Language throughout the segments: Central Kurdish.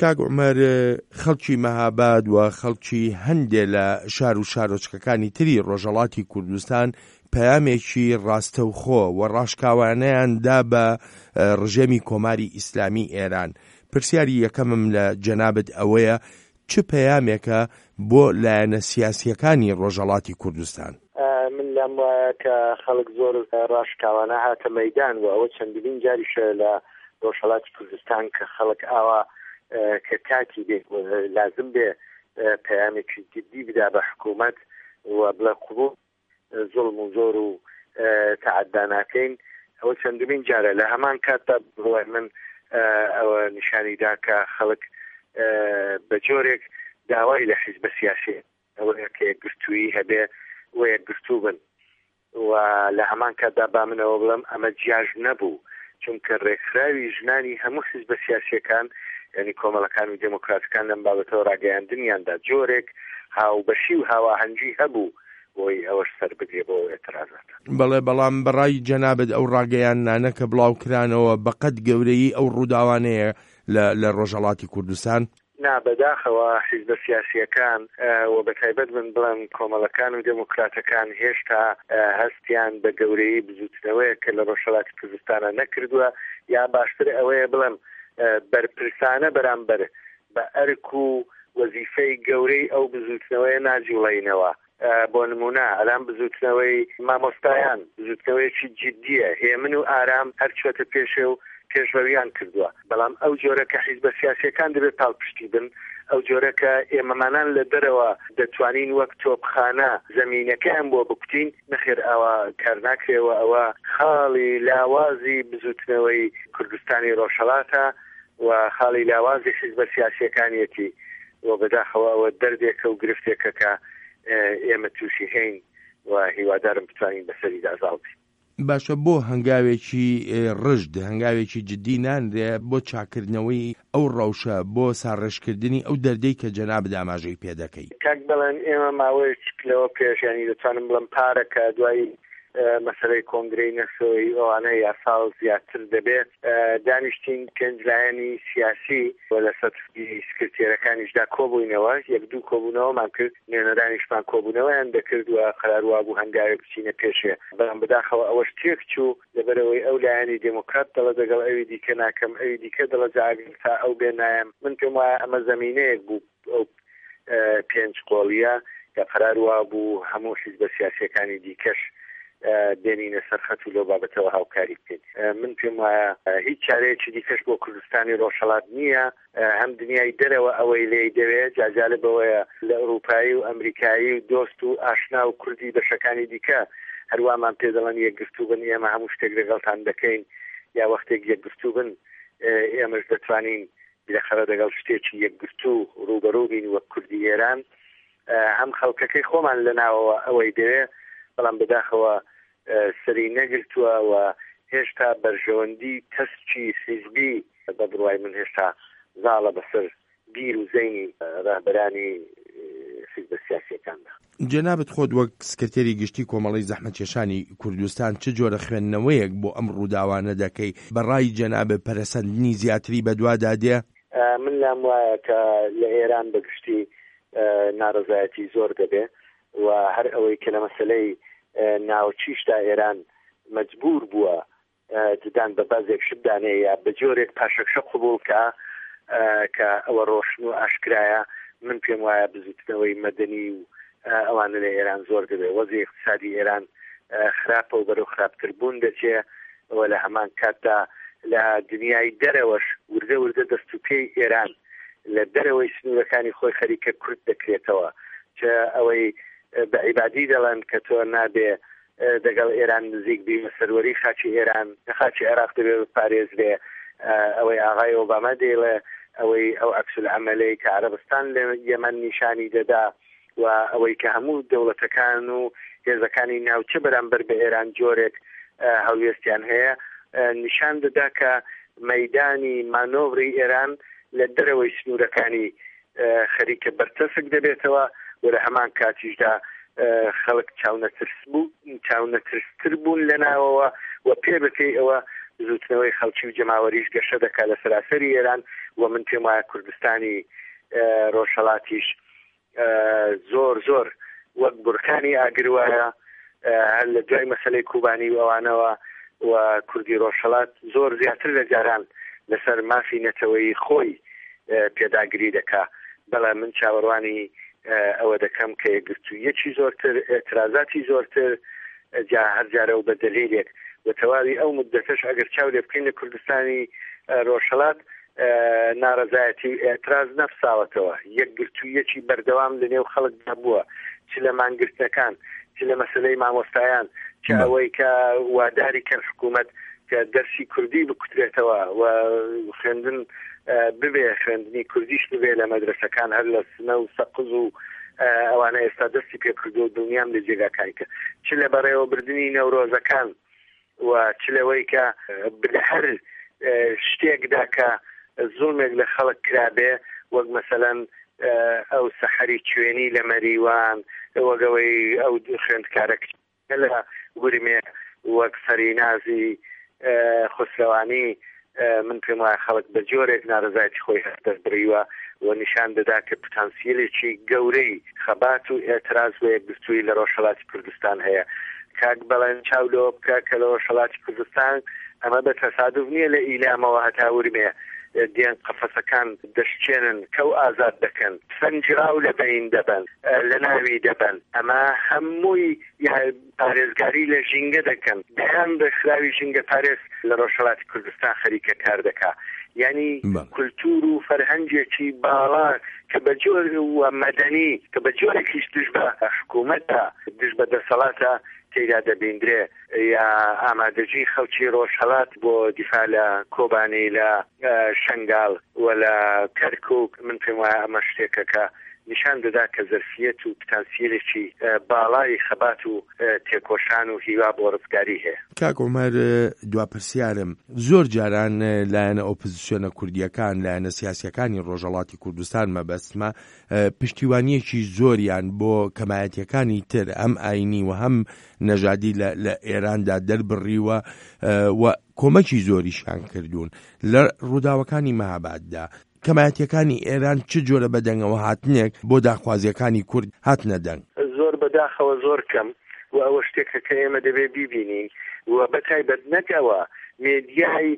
کاک عومەر، خەڵکی مەهاباد و خەڵکی هەندێک لە شار و شارۆچکەکانی تری ڕۆژهەڵاتی کوردستان پەیامێکی ڕاستەوخۆ و ڕاشکاوانەیان دا بە ڕژێمی کۆماری ئیسلامی ئێران. پرسیاری یەکەمم لە جەنابەت ئەوەیە چ پەیامێکە بۆ لایەنە سیاسیەکانی ڕۆژهەڵاتی کوردستان؟ من لەم وایە کە خەڵک زۆر ڕاشکاوانە هاتە مەیدان و ئەوە چەندین جاریشە لە ڕۆژهەڵاتی کوردستان کە خەڵک ئاوا کە کاتی بێت لازم بێ پەیامێکی جدی بدا بە حکوومەت و بڵێ قبوڵ زوڵم و زۆر و تعەدا ناکەین. ئەوە چەندمین جارە لە هەمان کاتدا بڵێ من ئەوە نیشانیدا کە خەڵک بە جۆرێک داوای لە حیزبە سیاسی ئەوەیە کە یەکگرتووی هەبێ و یەکگرتوو بن و لە هەمان کاتدا با منەوە بڵم ئەمە جیاژ نەبوو، چونکە ڕێکخراوی ژنانی هەموو حیزبە سیاسیەکان یعنی کۆمەڵەکان و دموکراتەکان لەم بابەتەوە ڕاگەیاندنیاندا جۆرێک هاوبەشی و هاواهەنگی هەبوو بۆی ئەوەش سەر بگرێ بۆ ئێترازات. بەڵێ بەڵام بەڕای جەنابەت ئەو ڕاگەیاندانە کە بڵاوکرانەوە بەقەد گەورەی ئەو ڕووداوانەیە لە ڕۆژهەڵاتی کوردستان؟ نا بەداخەوە حیزبە سیاسیەکان و بەتایبەت من بڵێم کۆمەڵەکان و دموکراتەکان هێشتا هەستیان بە گەورەی بزوتنەوەیە کە لە ڕۆژهەڵاتی کوردستانە نەکردووە، یا باشتر ئەوەیە بڵێم بەرپرسانە بەرامبەر بە ئەرک و وەزیفەی گەورەی ئەو بزوتنەوەیە ناجوڵێنەوە. بۆ نمونە ئەلان بزوتنەوەی مامۆستایان بزوتنەوەیەکی جدیە، هێمن و ئارام هەر چۆتە پێشێ و پێشبەویان کردووە. بەڵام ئەو جۆرە کە حیزبە سیاسیەکان دەبێت پاڵپشتی بن، ئەو جۆرە کە ئێمەمانان لە دەرەوە دەتوانین وەک تۆپخانە زەمینەکەیان بۆ بکوتین، نەخێر ئەوە کار ناکرێەوە. ئەوە خاڵی لاوازی بزوتنەوەی کوردستانی ڕۆژهەڵاتە و خاڵی لاوازی حیزبە سیاسیەکانیەتی و بەداخەوە ئەوە دەردێکە و گرفتێکە کە ئێمە تووشی هەین و هیوادارم بتوانین بەسەری دازاڵ بین. باشە، بۆ هەنگاوێکی ڕژد هەنگاوێکی جددی نانرێ بۆ چاکردنەوەی ئەو ڕەوشە بۆ ساڕێژکردنی ئەو دەردەی کە جەنابەت ئاماژەی پێ دەکەی؟ کاک بەڵێن ئێمە ماوەیەکی لەوە پێشیانی دەتوانم بڵم پارەکە دوای مەسەلەی کۆنگرەی نەسەوەی ئەوانە یا ساڵ زیاتر دەبێت دانیشتین پێنجلایەنی سیاسی و لە سەتری سکرتێرەکانیشدا کۆبووینەوە، یەک دوو کۆبوونەوەمان کرد، نوێنەرانیشمان کۆبوونەوەیان دەکرد و قەراروا بوو هەنگاوێک بچینە پێشێ. بەڵام بەداخەوە ئەوەش تێک چوو لەبەرەوەی ئەو لایەنی دموکرات دەڵە دەگەڵ ئەوی دیکە ناکەم، ئەوی دیکە دەڵە جاگەر تا ئەو بێ نایم. من پێم وایە ئەمە زەمینەیەک بوو ئەو پێنج قۆڵیە کە قەراروا بوو هەموو حیزبە سیاسیەکانی دیکەش دێنینە سەرخەت و لەو بابەتەوە هاوکاری بکەین. من پێم وایە هیچ چارەیەکی دیکەش بۆ کوردستانی ڕۆژهەڵات نییە. هەم دنیای دەرەوە ئەوەی لێی دەوێت جاجالە بەوەیە لە ئەوروپایی و ئەمریکایی و دۆست و ئاشنا و کوردی بەشەکانی دیکە هەروەمان پێ دەڵێن یەکگرتوو بن، ئێمە هەموو شتێک لەگەڵتان دەکەین، یا وەختێک یەکگرتوو بن ئێمەش دەتوانین بلەخەرە دەگەڵ شتێکی یەکگرتوو ڕوبەڕوو بین وەک کوردی ئێران. هەم خەڵکەکەی خۆمان لەناوەوە ئەوەی دەوێت، بەڵام بەداخەوە سەری نەگرتووە و هێشتا بەرژەوەندی تەسکی حیزبی بە بڕوای من هێشتا زاڵە بەسەر بیر و زەینی ڕاهبەرانی حیزبە سیاسیەکاندا. جەنابەت خۆت وەک سکرتێری گشتی کۆمەڵی زەحمەتکێشانی کوردستان چ جۆرە خوێندنەوەیەک بۆ ئەم ڕووداوانە دەکەی؟ بەڕای جەنابەت پەرەسەندنی زیاتری بەدووادا دێ؟ من لام وایە کە لە ئێران بەگشتی ناڕەزایەتی زۆر دەبێ و هەر ئەوەی کە لە مەسەلەی ناوچیشتا ئێران مەجبور بووە ددان بە بازێک شبدانەیە یا بە جۆرێک پاشەکشە قبول کە ئەوە ڕۆشن و ئاشکرایە. من پێم وایە بزوتنەوەی مەدەنی و ئەوانە لە ئێران زۆر دەبێت. وەزعی اقتصادی ئێران خراپە و بەرەو خراپتربوون دەچێت و لە هەمان کاتدا لە دنیای دەرەوەش وردە وردە دەستوپێی ئێران لە دەرەوەی سنوورەکانی خۆی خەریکە کورد دەکرێتەوە، چ ئەوەی بە عیبادی دەڵێن کە تۆ نابێ دەگەڵ ئێران نزیک بی سەروەری خاچی ئێران خاچی عێراق دەبێ بپارێزرێ، ئەوەی ئاغای ئۆباما دێڵێ، ئەوەی ئەو عەکسولعەمەلەی کە عەرەبستان لە یەمەن نیشانی دەدا و ئەوەی کە هەموو دەوڵەتەکان و هێزەکانی ناوچە بەرامبەر بە ئێران جۆرێک هەڵوێستیان هەیە، نیشان دەدا کە مەیدانی مانۆڤری ئێران لە دەرەوەی سنوورەکانی خەریکە بەرتەسک دەبێتەوە و لە هەمان کاتیشدا خەڵک چاونەترستر بوون لە ناوەوە و پێ بکەی ئەوە زوتنەوەی خەڵکی و جەماوەریش گەشە دەکات لە سەراسەری ئێران و من پێم وایە کوردستانی ڕۆژهەڵاتیش زۆر وەک بورکانی ئاگروایە هەر لە دوای مەسەلەی کوبانی و ئەوانەوە و کوردی ڕۆژهەڵات زۆر زیاتر لە جاران لەسەر مافی نەتەوەی خۆی پێداگیری دەکا. بەڵام من چاوەڕوانی ئەوە دەکەم کە یەکگرتوویەکی زۆرتر ئێترازاتی زۆرتر جا هەر جارە و بە دەلیلێک و تەواوی ئەو مدەتەش ئەگەر چاو لێ بکەین لە کوردستانی ڕۆژهەڵات ناڕەزایەتی ئێتراز نەفساوەتەوە. یەکگرتوویەکی بەردەوام لە نێو خەڵکدا بووە، چ لە مانگرتنەکان، چ لە مەسەلەی مامۆستایان، چ ئەوەی کە واداری کرد حکوومەت کە دەرسی کوردی بکوترێتەوە و خوێندن ببێ، خوێندنی کوردیش ببێ لە مەدرسەکان هەر لە سنە و سەقز و ئەوانە ئێستا دەستی پێکردو و دنیام لە جێگاکانی کە چ لە بەڕێوەبردننی نەورۆزەکان و چ لەوەی کە لە هەر شتێکدا کە زوڵمێک لە خەڵک کرابێ، وەک مەسەلەن ئەو سەحەری کوێنی لە مەریوان، وەگەوەی ئەو خوێندکارێک لە گورمێ وەک سەرینازی خسروانی، من پێم وایە خەڵک بە جۆرێک ناڕزایەتی خۆی هەستەست بڕیوە و نیشان دەدا کە پتانسیلێکی گەورەی خەبات و ئێتراز و یەکگرتووی لە ڕۆژهەڵاتی کوردستان هەیە. کاک بەڵێن چاولۆ بکە کە لە ڕۆژهەڵاتی کوردستان ئەمە بە تەسادف نییە لە ئیلامەوە هەتا ورمێ دێن قەفەسەکان دەشتێنن کە و ئازاد دەکەن، سەنجراو لە بەین دەبن، لە ناوی دەبن، ئەمە هەمووی پارێزگاری لە ژینگە دەکەن، دەیان بە خراوی ژینگە پارێز لە ڕۆژهەڵاتی کوردستان خەریکە کار دەکا. یعنی کولتور و فەرهەنگێکی باڵا کە بە جۆر و مەدەنی کە بە جۆرێکیش دژ بە حکوومەتە، دژ بە دەسەڵاتە تێدا دەبیندرێ، یا ئامادەجی خەڵکی ڕۆژهەڵات بۆ دیفاع لە کۆبانی لە شەنگاڵ و لە کەرکووک، من پێم وایە ئەمە شتێکە کە نیشان دەدا کە زەرفیەت و پتانسیلێکی باڵای خەبات و تێکۆشان و هیوا بۆ ڕزگاری هەیە. کاک عومەر، دواپرسیارم زۆر جاران لایەنە ئۆپۆزیسیۆنە کوردیەکان، لایەنە سیاسیەکانی ڕۆژهەڵاتی کوردستان مەبەستمە پشتیوانیەکی زۆریان بۆ کەمایەتیەکانی تر هەم ئاینی و هەم نەژادی لە ئێراندا دەربڕیوە و کۆمەکی زۆریشان کردوون. لە ڕووداوەکانی مەهاباددا کەمایەتیەکانی ئێران چ جۆرە بەدەنگەوە هاتنێک بۆ داخوازیەکانی کورد هاتنە دەنگ؟ زۆر بەداخەوە زۆر کەم و ئەوە شتێکە کە ئێمە دەبێ بیبینین و بەتایبەت نەکەوە مێدیای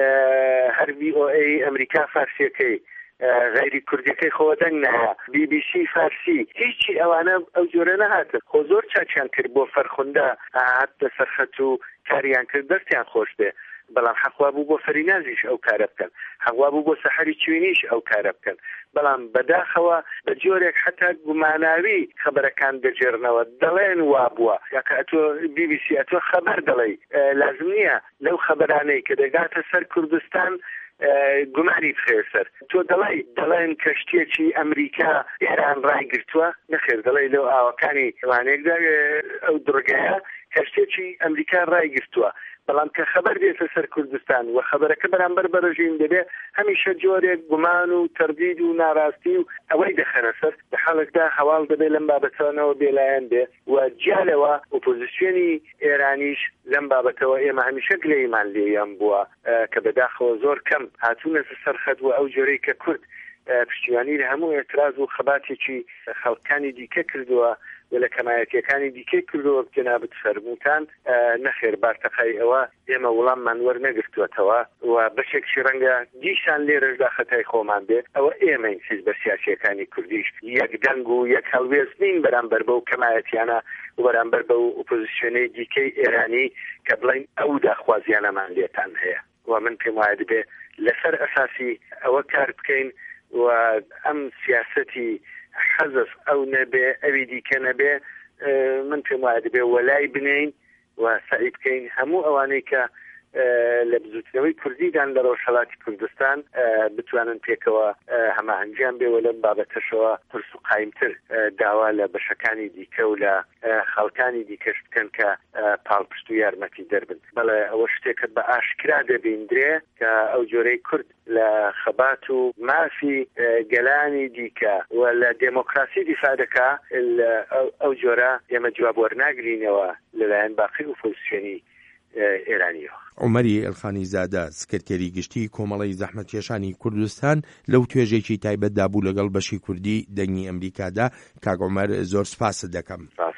هەر VOA ئەمریکا فارسیەکەی غیری کوردیەکەی خۆ دەنگ نەها، BBC فارسی، هیچی ئەوانە ئەو جۆرە نەهاتن. خۆ زۆر چاچیان کرد بۆ فەرخوندا هاتە سەرخەت و کاریان کرد دەستیان خۆش بێ، بەڵام حەقوا بوو بۆ فەرینازیش ئەو کارە بکەن، حەقوا بوو بۆ سەحەری کوێنیش ئەو کارە بکەن، بەڵام بەداخەوە بە جۆرێک حتا گوماناوی خەبەرەکان دەجێڕنەوە، دەڵێن وا بووە یاکە ئەتۆ BBC ئەتۆ خەبەر دەڵێ، لازم نییە لەو خەبەرانەی کە دەگاتە سەر کوردستان گومانی بخێسەر. تۆ دەڵێن کەشتێکی ئەمریکا ئێران ڕایگرتووە، نەخێر دەڵێ لەو ئاوەکانی وانێکدا ئەو دڕگەیە کەشتێکی ئەمریکا ڕایگرتووە، بەڵام کە خەبەر دێتە سەر کوردستان و خەبەرەکە بەرامبەر بە ڕژیم دەبێ، هەمیشە جۆرێک گومان و تەردید و ناڕاستی و ئەوەی دەخەنە سەر، لە حاڵێکدا هەواڵ دەبێت لەم بابەتەوەنەوە بێلایەن بێ و جیالەوە ئۆپۆزیسیۆنی ئێرانیش لەم بابەتەوە ئێمە هەمیشە گلەیمان لێیان بووە کە بەداخەوە زۆر کەم هاتوونە سەرخەت و ئەو جۆرەی کە کورد پشتیوانی لە هەموو ئێتراز و خەباتێکی خەڵکانی دیکە کردووە و لە کەمایەتیەکانی دیکەی کردووە جەنابەت فەرمووتان، نەخێر بارتەقای ئەوە ئێمە وەڵاممان وەرنەگرتووەتەوە و بەشێکی ڕەنگە دیشان لێرەشدا خەتای خۆمان بێ، ئەوە ئێمەین حیزبە سیاسیەکانی کوردیش یەک دەنگ و یەک هەڵوێز نین بەرامبەر بەو کەمایەتیانە و بەرامبەر بەو ئۆپۆزیسیۆنەی دیکەی ئێرانی کە بڵین ئەو داخوازیانەمان لێتان هەیە. و من پێم وایە دەبێ لەسەر ئەساسی ئەوە کار بکەین و ئەم سیاسەتی حەزف ئەو نەبێ ئەوی دیکە نەبێ، من پێم وایە دەبێ وەلای بنین و سعی بکەین هەموو ئەوانەی کە لە بزوتنەوەی کوردیدان لە ڕۆژهەڵاتی کوردستان بتوانن پێکەوە هەماهەنگیان بێ و لەم بابەتەشەوە قرس و قایمتر داوا لە بەشەکانی دیکە و لە خەڵکانی دیکەش بکەن کە پاڵپشت و یارمەتی دەربن. بەڵێ ئەوە شتێکت بە ئاشکرا دەبیندرێ کە ئەو جۆرەی کورد لە خەبات و مافی گەلانی دیکە و لە دموکراسی دیفاع دەکا، ئەو جۆرە ئێمە جواب وەرناگرینەوە لەلایەن باقی ئۆپۆزیسیۆنی ئێرانیەوە. عومەری ئەلخانی زادە سکرتێری گشتی کۆمەڵی زەحمەتکێشانی کوردستان لەو توێژێکی تایبەتدا بوو لەگەڵ بەشی کوردی دەنگی ئەمریکادا. کاک عومەر زۆر سپاست دەکەم.